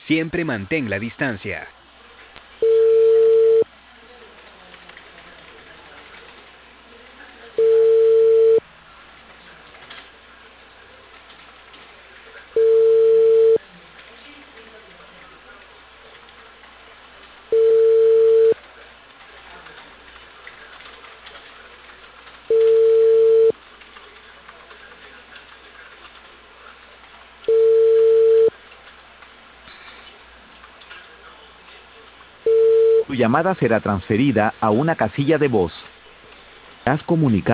Siempre mantén la distancia. Tu llamada será transferida a una casilla de voz. Has comunicado.